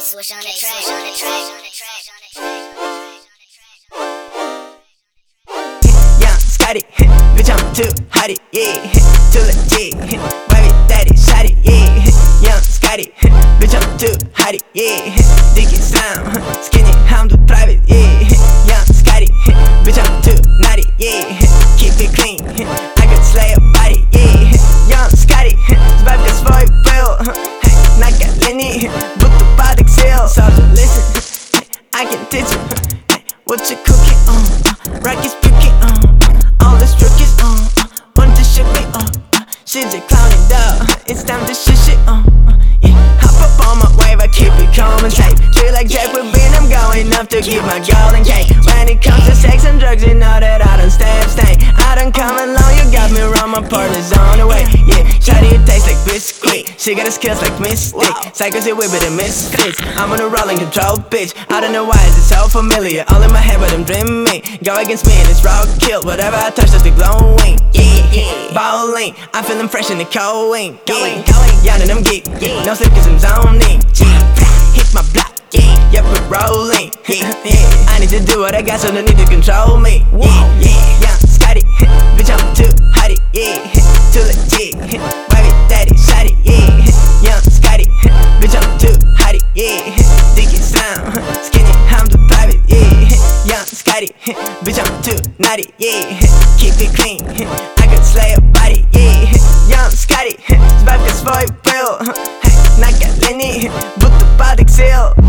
K-Swish on the track. Young Scotty, bitch I'm too hotty, yeah. Too legit, wavy daddy, shotty, yeah. Young Scotty, bitch I'm too hotty, yeah. Dicky sound, skinny, I'm too private, yeah. Young Scotty, bitch I'm too naughty, yeah. Keep it clean, I could slay a body, yeah. Young Scotty, zbawka swój pył. Na galeni, butu padek seal. So listen, I can teach you what you cooking on. Rockies puking on. All the rookies on. Want to shoot me on. Shit's a clowning dog. It's time to shoot shit on. Yeah, hop up on my wave, I keep it calm and safe. Feel like Jack with Ben, I'm going up to get my golden cake. When it comes to sex and drugs, you know that I don't stay abstain. I don't come along, you got me wrong, my partner's on the way. Yeah, shawty, it tastes like biscuit. She got the skills like Mystic. Psychos, it whip it and misfits. I'm on a rolling control, bitch. I don't know why is it so familiar. All in my head, but I'm dreaming. Go against me and it's raw kill. Whatever I touch, that's the glowing. Yeah, bowling. I'm feeling fresh in the cold wing. Going, young and I'm geek. No slip cause I'm zoning. Hit my block. Yep, we're rolling. I need to do what I got, so no need to control me. Young Scotty, bitch I'm too hotty, yeah. Too legit, wavy daddy, shotty, yeah. Young Scotty, bitch I'm too hotty, yeah. Dicky sound, skinny, I'm too private, yeah. Young Scotty, bitch I'm too naughty, yeah. Keep it clean, I could slay a body, yeah. Young Scotty, zbawka swój pył. Na galeni, butu padek seal.